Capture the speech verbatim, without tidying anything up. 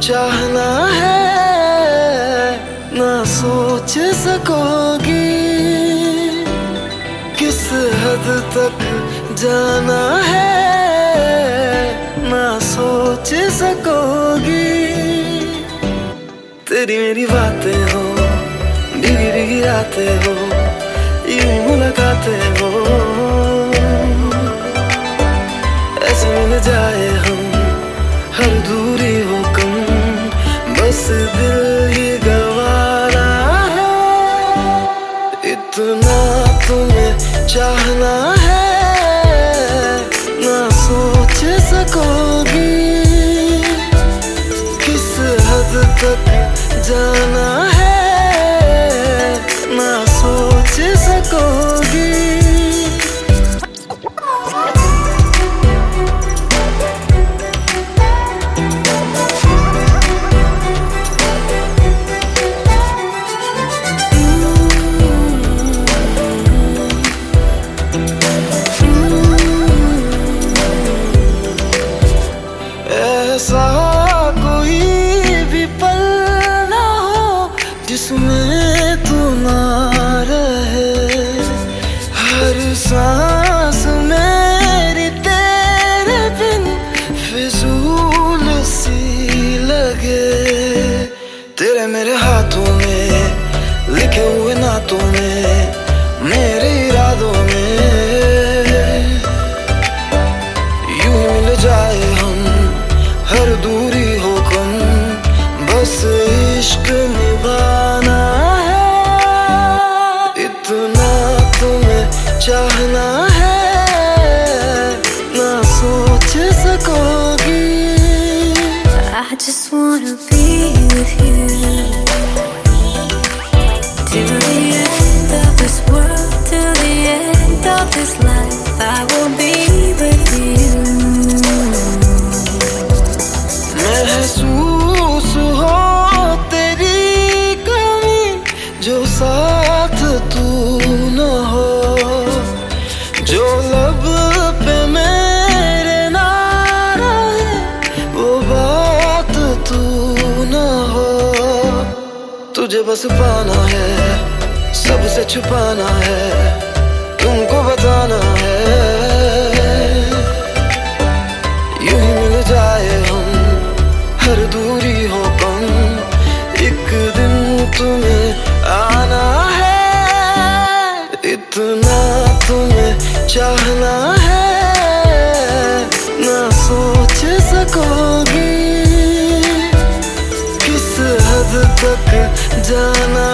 चाहना है ना सोच सकोगी, किस हद तक जाना है ना सोच सकोगी। तेरी मेरी बातें हो, भीगी भीगी रातें हो, यूं मुलाकातें हो, ऐसे मिल जाए हम हर दूरी हो कम, बस दिल ही गवारा है। इतना तुम्हें चाहना है ना सोच सकोगी, किस हद तक जाना है ना सोच सकोगी। ऐसा कोई भी पल ना हो जिसमें तू ना रहे, हर सांस मेरी तेरे बिन फिजूल सी लगे। तेरे मेरे हाथों में लिखे हुए नातों में, मेरे इरादों में यूं ही मिल जाए हम हर दूरी हो कम, बस इश्क निभाना है। इतना तुम्हें चाहना है ना सोच सकोगी। I just wanna be with you till the end of this world, till the end of this life. I will be with you. महसूस हो तेरी कमी जो साथ तू न हो, जो लब पे मेरे ना रहे वो बात तू न हो। तुझे बस पाना है, सबसे छुपाना है, तुमको बताना है, यूं ही मिल जाए हम हर दूरी हो कम, एक दिन तुम्हें आना है। इतना तुम्हें चाहना है ना सोच सकोगी, किस हद तक जाना